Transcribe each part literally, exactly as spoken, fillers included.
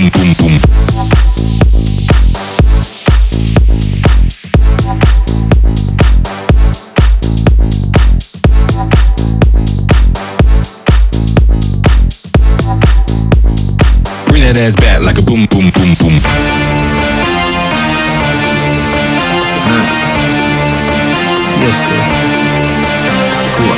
boom boom boom. Bring that ass back like a boom boom boom boom. Nah. Fiesta. Cuba.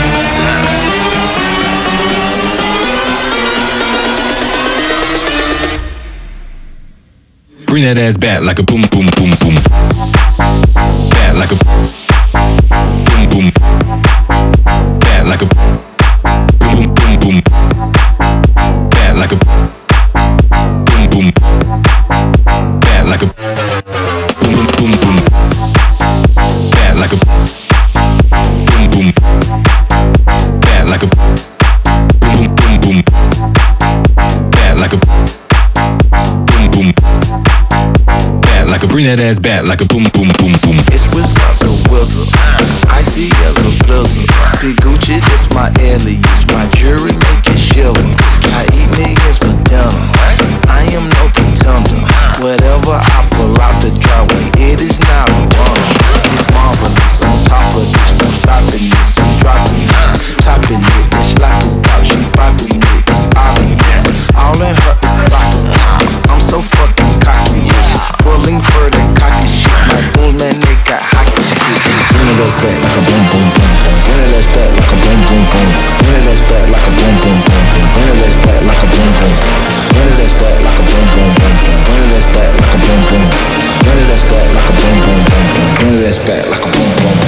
Bring that ass back like a boom boom boom boom. Back like a boom boom. Back like a boom boom boom boom. Back like a boom boom. Back like a boom boom boom boom. Back like a boom boom. Back like a boom boom boom boom. Back like a boom boom. Back like a bring that ass back like a boom boom boom boom. It's Wizard the Wizard, icy as a blizzard. Big Gucci, that's my alias. My jewelry make it shiver. I eat millions for dinner. I am no pretender. Whatever I pull out the driveway, it is not a runner. It's marvelous. On top of this, no stopping this. I'm dropping this, topping it. It's like a top, she popping it. It's obvious. All in her esophagus. I'm so fucking cocky. Pulling for the cocky shit. My boom man, they got hockey sticks. Bring it ass back like a boom boom boom boom. Bring it ass back like a boom boom boom. Bring it ass back like a boom boom boom boom. Bring it ass back like a boom boom. Bring it ass back like a boom boom boom boom. Bring it ass back like a boom boom. Bring it ass back like a boom boom boom boom. Bring it ass back like a boom boom.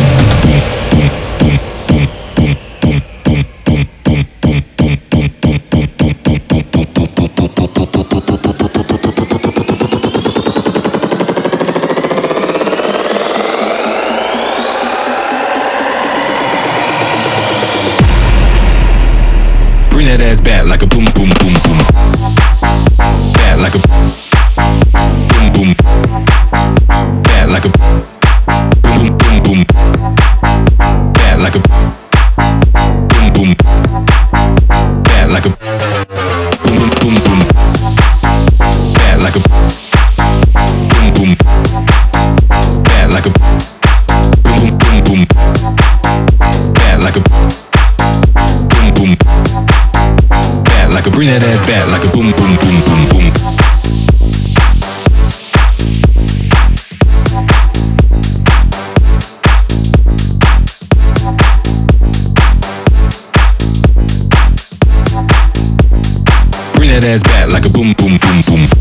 Bring that ass back like a boom boom boom boom. Back like a boom boom. Back like a boom boom boom boom. Back like a boom boom. Back like a boom boom boom boom. Back like a boom boom. Back like a boom boom boom boom. Back like a boom boom. Back like a bring that ass back like a boom boom boom boom boom. Bring that ass back like a boom boom boom boom.